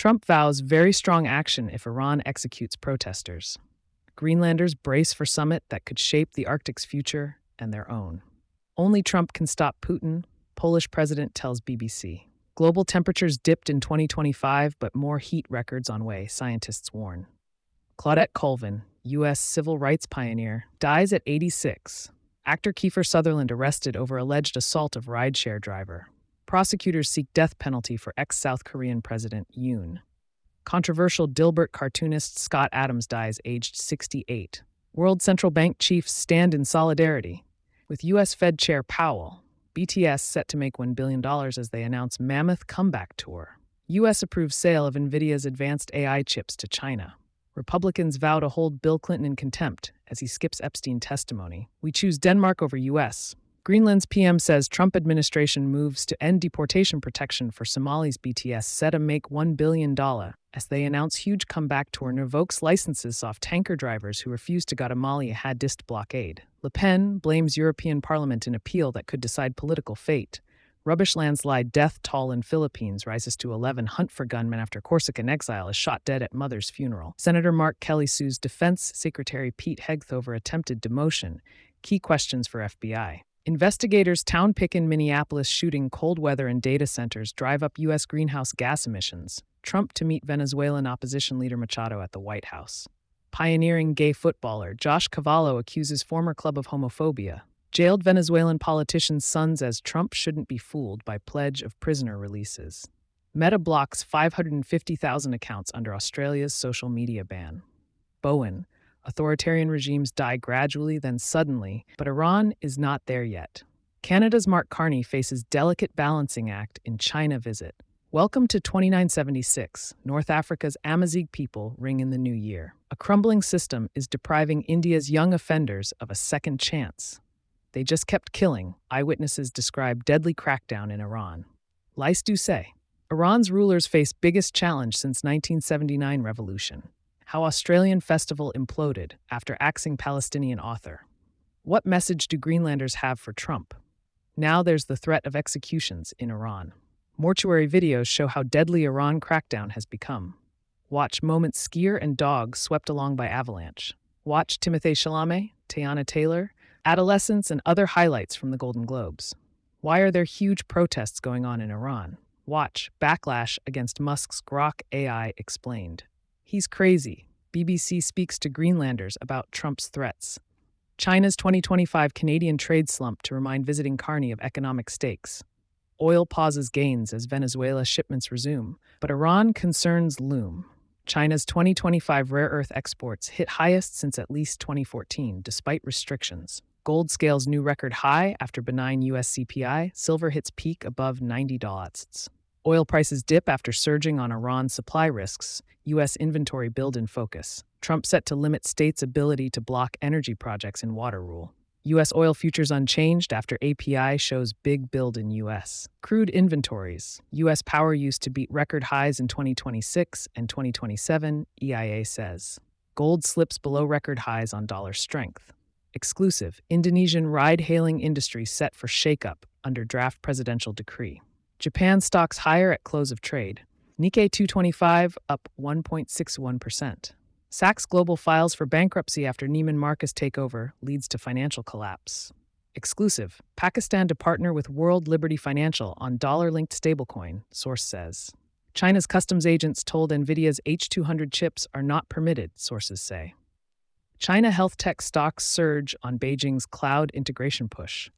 Trump vows very strong action if Iran executes protesters. Greenlanders brace for summit that could shape the Arctic's future and their own. Only Trump can stop Putin, Polish president tells BBC. Global temperatures dipped in 2025, but more heat records on way, scientists warn. Claudette Colvin, U.S. civil rights pioneer, dies at 86. Actor Kiefer Sutherland arrested over alleged assault of rideshare driver. Prosecutors seek death penalty for ex-South Korean President Yoon. Controversial Dilbert cartoonist Scott Adams dies aged 68. World Central Bank chiefs stand in solidarity. With U.S. Fed Chair Powell, BTS set to make $1 billion as they announce mammoth comeback tour. U.S. approves sale of NVIDIA's advanced AI chips to China. Republicans vow to hold Bill Clinton in contempt as he skips Epstein testimony. We choose Denmark over U.S. Greenland's PM says Trump administration moves to end deportation protection for Somalis. BTS set to make $1 billion as they announce huge comeback tour revokes licenses off tanker drivers who refuse to Guatemala jihadist blockade. Le Pen blames European Parliament in appeal that could decide political fate. Rubbish landslide death toll in Philippines rises to 11. Hunt for gunman after Corsican exile is shot dead at mother's funeral. Senator Mark Kelly sues Defense Secretary Pete Hegseth over attempted demotion. Key questions for FBI. Investigators town pick in Minneapolis shooting cold weather and data centers drive up U.S. greenhouse gas emissions. Trump to meet Venezuelan opposition leader Machado at the White House. Pioneering gay footballer Josh Cavallo accuses former club of homophobia. Jailed Venezuelan politician's sons as Trump shouldn't be fooled by pledge of prisoner releases. Meta blocks 550,000 accounts under Australia's social media ban. Bowen. Authoritarian regimes die gradually, then suddenly, but Iran is not there yet. Canada's Mark Carney faces delicate balancing act in China visit. Welcome to 2976. North Africa's Amazigh people ring in the new year. A crumbling system is depriving India's young offenders of a second chance. They just kept killing. Eyewitnesses describe deadly crackdown in Iran. Lice do say. Iran's rulers face biggest challenge since 1979 revolution. How Australian festival imploded after axing Palestinian author. What message do Greenlanders have for Trump? Now there's the threat of executions in Iran. Mortuary videos show how deadly Iran crackdown has become. Watch moments skier and dog swept along by avalanche. Watch Timothée Chalamet, Teyana Taylor, adolescents, and other highlights from the Golden Globes. Why are there huge protests going on in Iran? Watch Backlash against Musk's Grok AI explained. He's crazy. BBC speaks to Greenlanders about Trump's threats. China's 2025 Canadian trade slump to remind visiting Carney of economic stakes. Oil pauses gains as Venezuela shipments resume, but Iran concerns loom. China's 2025 rare earth exports hit highest since at least 2014, despite restrictions. Gold scales new record high after benign U.S. CPI. Silver hits peak above $90. Oil prices dip after surging on Iran's supply risks. U.S. inventory build in focus. Trump set to limit states' ability to block energy projects in water rule. U.S. oil futures unchanged after API shows big build in U.S. Crude inventories. U.S. power use to beat record highs in 2026 and 2027, EIA says. Gold slips below record highs on dollar strength. Exclusive. Indonesian ride-hailing industry set for shakeup under draft presidential decree. Japan stocks higher at close of trade. Nikkei 225 up 1.61%. Sachs Global files for bankruptcy after Neiman Marcus takeover leads to financial collapse. Exclusive. Pakistan to partner with World Liberty Financial on dollar-linked stablecoin, source says. China's customs agents told NVIDIA's H200 chips are not permitted, sources say. China health tech stocks surge on Beijing's cloud integration push.